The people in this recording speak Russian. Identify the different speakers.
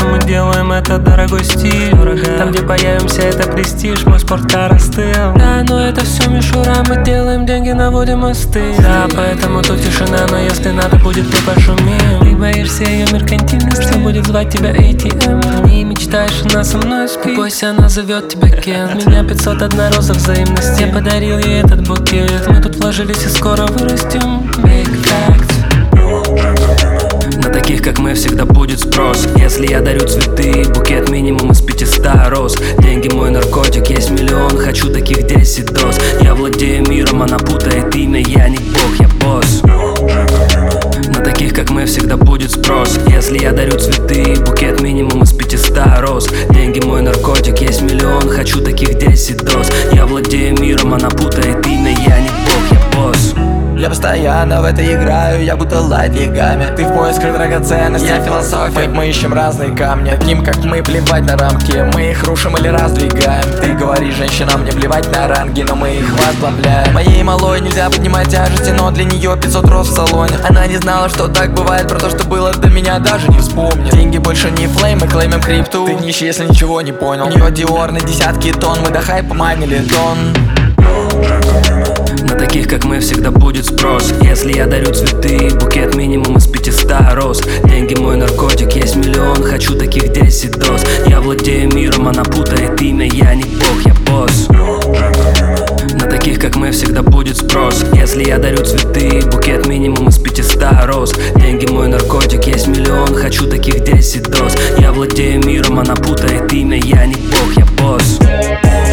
Speaker 1: мы делаем это дорогой стиль. Там, где появимся, это престиж, мой спорткар остыл. Да, но это все мишура, мы делаем деньги, наводим мосты. Да, поэтому тут тишина, но если надо будет, мы пошумим. Ты боишься ее меркантильности, будет звать тебя ATM. Не мечтаешь, она со мной спит, бойся, она зовет тебя Кент. Меня 501 роза взаимности, я подарил ей этот букет. Мы тут вложились и скоро вырастем. Big fact. На таких, как мы, всегда будет спрос. Если я дарю цветы, букет минимум из 500 роз. Деньги мой наркотик, есть миллион, хочу таких 10 доз. Я владею миром, она путает имя, я не бог, я босс. На таких, как мы, всегда будет спрос. Если я дарю цветы, букет минимум из 500 роз. Деньги мой наркотик, есть миллион, хочу таких 10 доз. Я владею миром, она путает имя, я не бог, я босс.
Speaker 2: Я постоянно в это играю, я будто лайт веками. Ты в поисках драгоценностей, я философия. Мы ищем разные камни, таким как мы, плевать на рамки. Мы их рушим или раздвигаем. Ты говоришь, женщинам не плевать на ранги, но мы их возглавляем. Моей малой нельзя поднимать тяжести, но для нее 500 роз в салоне. Она не знала, что так бывает, про то, что было до меня, даже не вспомню. Деньги больше не флейм, мы клеймим крипту. Ты нищий, если ничего не понял. У нее Диор на десятки тонн, мы до хайпа майнили тон.
Speaker 1: На таких, как мы, всегда будет спрос. Если я дарю цветы, букет минимум из 500 роз. Деньги мой наркотик, есть миллион, хочу таких 10 доз. Я владею миром, она путает имя, я не бог, я босс. На таких, как мы, всегда будет спрос. Если я дарю цветы, букет минимум из 500 роз. Деньги мой наркотик, есть миллион, хочу таких 10 доз. Я владею миром, она путает имя, я не бог, я босс.